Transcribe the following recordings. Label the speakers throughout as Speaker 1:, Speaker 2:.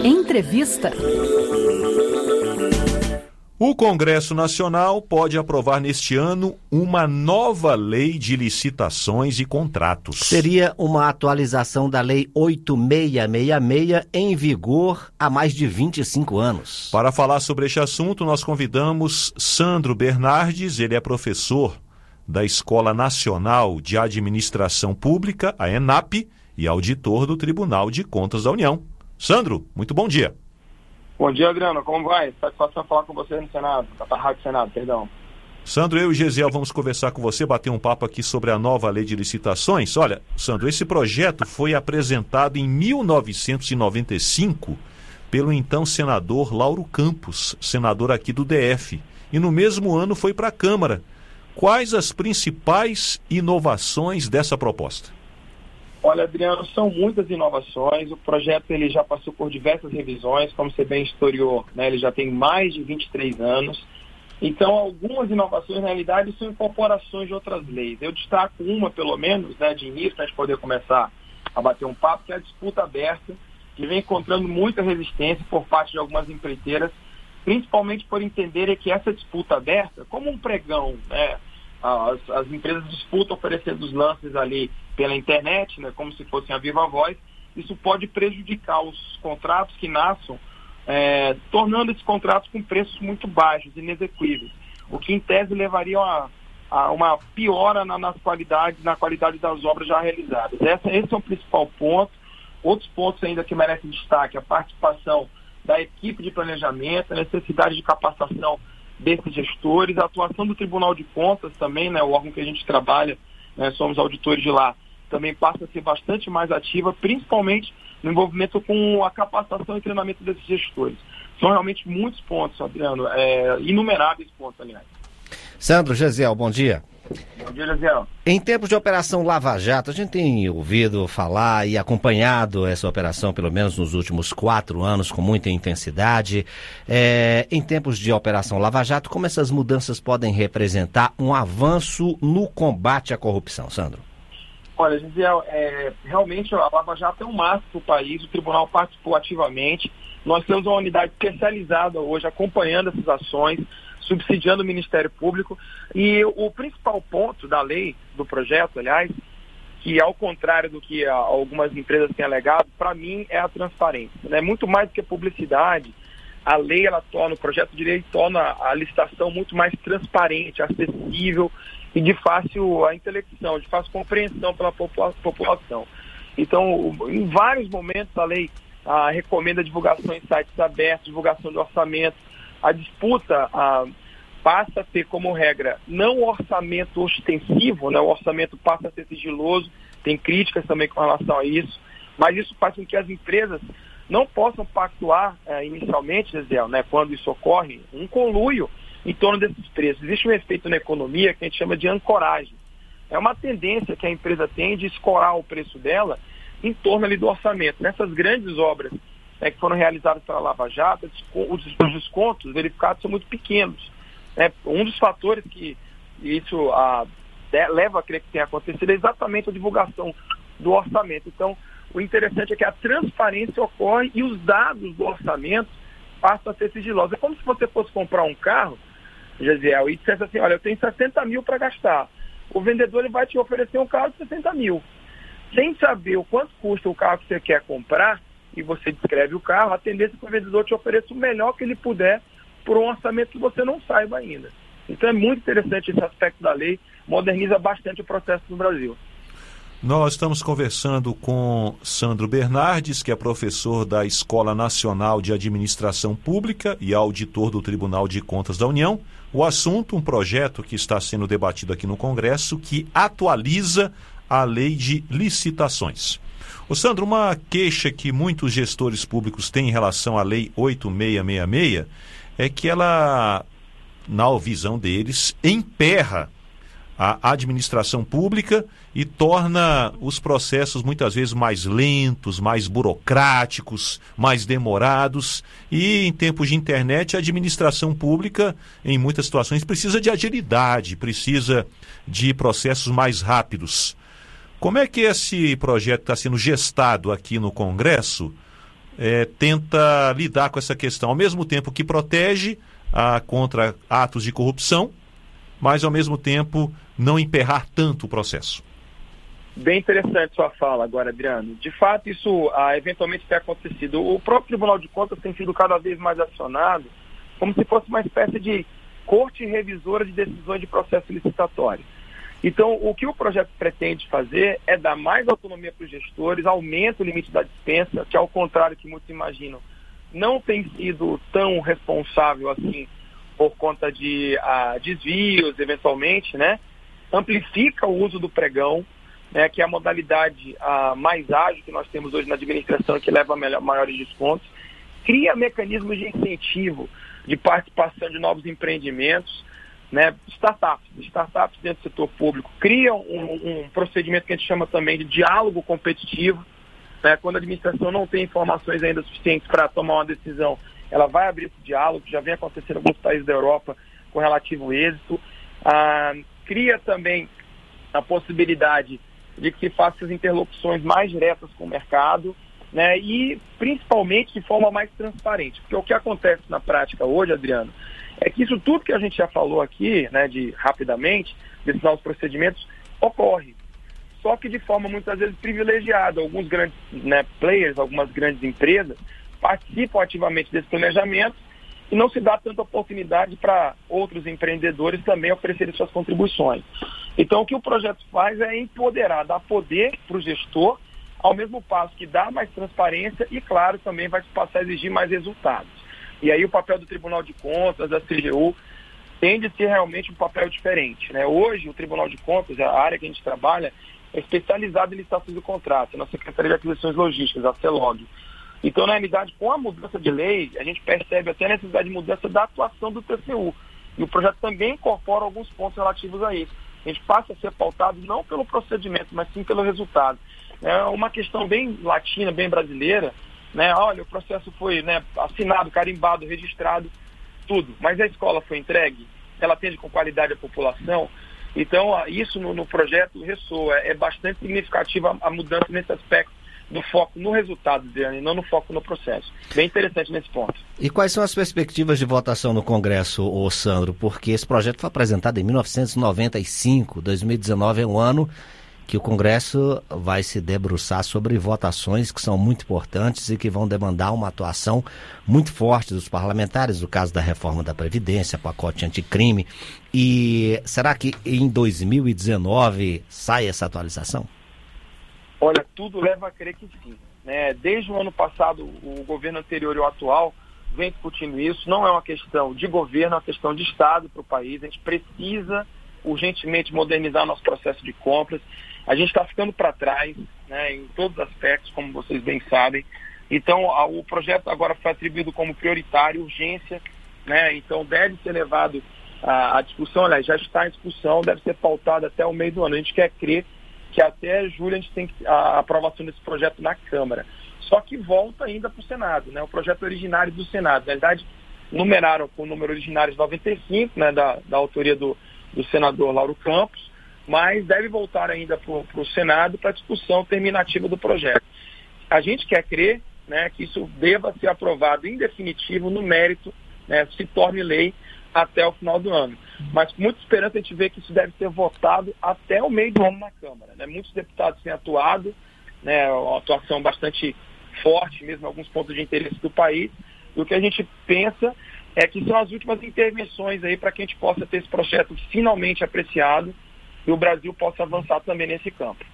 Speaker 1: Entrevista.
Speaker 2: O Congresso Nacional pode aprovar neste ano uma nova lei de licitações e contratos.
Speaker 3: Seria uma atualização da Lei 8666, em vigor há mais de 25 anos.
Speaker 2: Para falar sobre este assunto, nós convidamos Sandro Bernardes. Ele é professor da Escola Nacional de Administração Pública, a ENAP, e auditor do Tribunal de Contas da União. Sandro, muito bom dia.
Speaker 4: Bom dia, Adriano. Como vai? Satisfação falar com você no Senado, na Rádio Senado, perdão.
Speaker 2: Sandro, eu e Gesiel vamos conversar com você, bater um papo aqui sobre a nova lei de licitações. Olha, Sandro, esse projeto foi apresentado em 1995 pelo então senador Lauro Campos, senador aqui do DF, e no mesmo ano foi para a Câmara. Quais as principais inovações dessa proposta?
Speaker 4: Olha, Adriano, são muitas inovações. O projeto ele já passou por diversas revisões, como você bem historiou, né? Ele já tem mais de 23 anos. Então, algumas inovações, na realidade, são incorporações de outras leis. Eu destaco uma, pelo menos, né, de início, para a gente poder começar a bater um papo, que é a disputa aberta, que vem encontrando muita resistência por parte de algumas empreiteiras, principalmente por entenderem que essa disputa aberta, como um pregão, né? As empresas disputam oferecendo os lances ali pela internet, né, como se fossem a viva voz. Isso pode prejudicar os contratos que nasçam, tornando esses contratos com preços muito baixos, inexequíveis, o que em tese levaria a uma piora na qualidade das obras já realizadas. Esse é o principal ponto. Outros pontos ainda que merecem destaque: a participação da equipe de planejamento, a necessidade de capacitação desses gestores, a atuação do Tribunal de Contas também, né, o órgão que a gente trabalha, né, somos auditores de lá, também passa a ser bastante mais ativa, principalmente no envolvimento com a capacitação e treinamento desses gestores. São realmente muitos pontos, Adriano, inumeráveis pontos, aliás.
Speaker 3: Sandro, Gesiel, bom dia.
Speaker 4: Bom dia, Gesiel.
Speaker 3: Em tempos de Operação Lava Jato, a gente tem ouvido falar e acompanhado essa operação, pelo menos nos últimos 4 anos, com muita intensidade. Em tempos de Operação Lava Jato, como essas mudanças podem representar um avanço no combate à corrupção, Sandro?
Speaker 4: Olha, Gesiel, realmente a Lava Jato é um marco para o país, o tribunal participou ativamente. Nós temos uma unidade especializada hoje acompanhando essas ações, subsidiando o Ministério Público. E o principal ponto da lei, do projeto, aliás, que ao contrário do que algumas empresas têm alegado, para mim é a transparência, né? Muito mais do que publicidade, a lei, o projeto de lei torna a licitação muito mais transparente, acessível e de fácil intelecção, de fácil compreensão pela população. Então, em vários momentos, a lei recomenda divulgação em sites abertos, divulgação de orçamento. A disputa passa a ter como regra não o orçamento ostensivo, né? O orçamento passa a ser sigiloso, tem críticas também com relação a isso, mas isso faz com que as empresas não possam pactuar inicialmente, Gesiel, né, quando isso ocorre, um conluio em torno desses preços. Existe um efeito na economia que a gente chama de ancoragem. É uma tendência que a empresa tem de escorar o preço dela em torno ali do orçamento. Nessas grandes obras que foram realizadas pela Lava Jato, os descontos verificados são muito pequenos. Um dos fatores que isso leva a crer que tenha acontecido é exatamente a divulgação do orçamento. Então, o interessante é que a transparência ocorre e os dados do orçamento passam a ser sigilosos. É como se você fosse comprar um carro, Gesiel, e dissesse assim: olha, eu tenho 60 mil para gastar. O vendedor ele vai te oferecer um carro de 60 mil. Sem saber o quanto custa o carro que você quer comprar, e você descreve o carro, a tendência é que o vendedor te ofereça o melhor que ele puder por um orçamento que você não saiba ainda. Então é muito interessante esse aspecto da lei, moderniza bastante o processo no Brasil.
Speaker 2: Nós estamos conversando com Sandro Bernardes, que é professor da Escola Nacional de Administração Pública e auditor do Tribunal de Contas da União. O assunto, um projeto que está sendo debatido aqui no Congresso, que atualiza a lei de licitações. Ô Sandro, uma queixa que muitos gestores públicos têm em relação à lei 8666 é que ela, na visão deles, emperra a administração pública e torna os processos muitas vezes mais lentos, mais burocráticos, mais demorados. E em tempos de internet, a administração pública, em muitas situações, precisa de agilidade, precisa de processos mais rápidos. Como é que esse projeto está sendo gestado aqui no Congresso tenta lidar com essa questão, ao mesmo tempo que protege contra atos de corrupção, mas ao mesmo tempo não emperrar tanto o processo?
Speaker 4: Bem interessante sua fala agora, Adriano. De fato, isso eventualmente tem acontecido. O próprio Tribunal de Contas tem sido cada vez mais acionado como se fosse uma espécie de corte revisora de decisões de processo licitatório. Então, o que o projeto pretende fazer é dar mais autonomia para os gestores, aumenta o limite da dispensa, que ao contrário que muitos imaginam, não tem sido tão responsável assim por conta de desvios, eventualmente, né? Amplifica o uso do pregão, né, que é a modalidade mais ágil que nós temos hoje na administração, que leva a maiores descontos, cria mecanismos de incentivo, de participação de novos empreendimentos, né, startups dentro do setor público, criam um procedimento que a gente chama também de diálogo competitivo, né, quando a administração não tem informações ainda suficientes para tomar uma decisão, ela vai abrir esse diálogo, já vem acontecendo em alguns países da Europa com relativo êxito, cria também a possibilidade de que se faça as interlocuções mais diretas com o mercado, né, e principalmente de forma mais transparente. Porque o que acontece na prática hoje, Adriano, é que isso tudo que a gente já falou aqui, né, rapidamente, desses novos procedimentos, ocorre. Só que de forma muitas vezes privilegiada. Alguns grandes, né, players, algumas grandes empresas participam ativamente desse planejamento e não se dá tanta oportunidade para outros empreendedores também oferecerem suas contribuições. Então, o que o projeto faz é empoderar, dar poder para o gestor, ao mesmo passo que dá mais transparência e, claro, também vai passar a exigir mais resultados. E aí o papel do Tribunal de Contas, da CGU, tende a ser realmente um papel diferente, né? Hoje, o Tribunal de Contas, a área que a gente trabalha, é especializada em licitações de contrato, na Secretaria de Aquisições Logísticas, a CELOG. Então, na realidade, com a mudança de lei, a gente percebe até a necessidade de mudança da atuação do TCU. E o projeto também incorpora alguns pontos relativos a isso. A gente passa a ser pautado não pelo procedimento, mas sim pelo resultado. É uma questão bem latina, bem brasileira, né? Olha, o processo foi, né, assinado, carimbado, registrado, tudo. Mas a escola foi entregue, ela atende com qualidade a população. Então, isso no projeto ressoa. É bastante significativa a mudança nesse aspecto do foco no resultado, e não no foco no processo. Bem interessante nesse ponto.
Speaker 3: E quais são as perspectivas de votação no Congresso, Sandro? Porque esse projeto foi apresentado em 1995, 2019 é um ano que o Congresso vai se debruçar sobre votações que são muito importantes e que vão demandar uma atuação muito forte dos parlamentares, no caso da reforma da Previdência, pacote anticrime. E será que em 2019 sai essa atualização?
Speaker 4: Olha, tudo leva a crer que sim, né? Desde o ano passado, o governo anterior e o atual vem discutindo isso. Não é uma questão de governo, é uma questão de Estado para o país. A gente precisa urgentemente modernizar nosso processo de compras. A gente está ficando para trás, né, em todos os aspectos, como vocês bem sabem. Então, o projeto agora foi atribuído como prioritário, urgência, né? Então deve ser levado à discussão, aliás, já está em discussão, deve ser pautado até o meio do ano. A gente quer crer que até julho a gente tem a aprovação desse projeto na Câmara. Só que volta ainda para o Senado, né? O projeto originário do Senado. Na verdade, numeraram com o número originário de 95, né, da autoria do senador Lauro Campos, mas deve voltar ainda para o Senado para a discussão terminativa do projeto. A gente quer crer, né, que isso deva ser aprovado em definitivo, no mérito, né, se torne lei até o final do ano. Mas com muita esperança a gente vê que isso deve ser votado até o meio do ano na Câmara, né? Muitos deputados têm atuado, né, uma atuação bastante forte, mesmo em alguns pontos de interesse do país, e o que a gente pensa é que são as últimas intervenções aí para que a gente possa ter esse projeto finalmente apreciado e o Brasil possa avançar também nesse campo.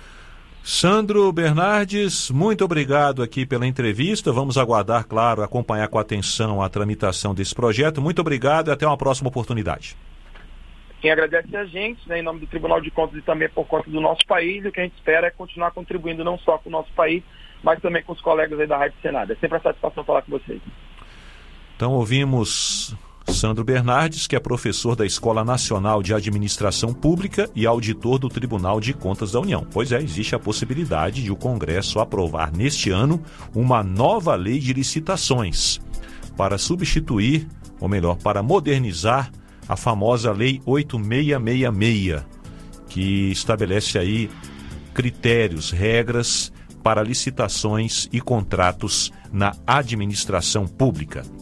Speaker 2: Sandro Bernardes, muito obrigado aqui pela entrevista. Vamos aguardar, claro, acompanhar com atenção a tramitação desse projeto. Muito obrigado e até uma próxima oportunidade.
Speaker 4: Quem agradece a gente, né, em nome do Tribunal de Contas e também por conta do nosso país, e o que a gente espera é continuar contribuindo não só com o nosso país, mas também com os colegas aí da Rádio Senado. É sempre uma satisfação falar com vocês.
Speaker 2: Então ouvimos Sandro Bernardes, que é professor da Escola Nacional de Administração Pública e auditor do Tribunal de Contas da União. Pois é, existe a possibilidade de o Congresso aprovar neste ano uma nova lei de licitações para substituir, ou melhor, para modernizar a famosa Lei 8666, que estabelece aí critérios, regras para licitações e contratos na administração pública.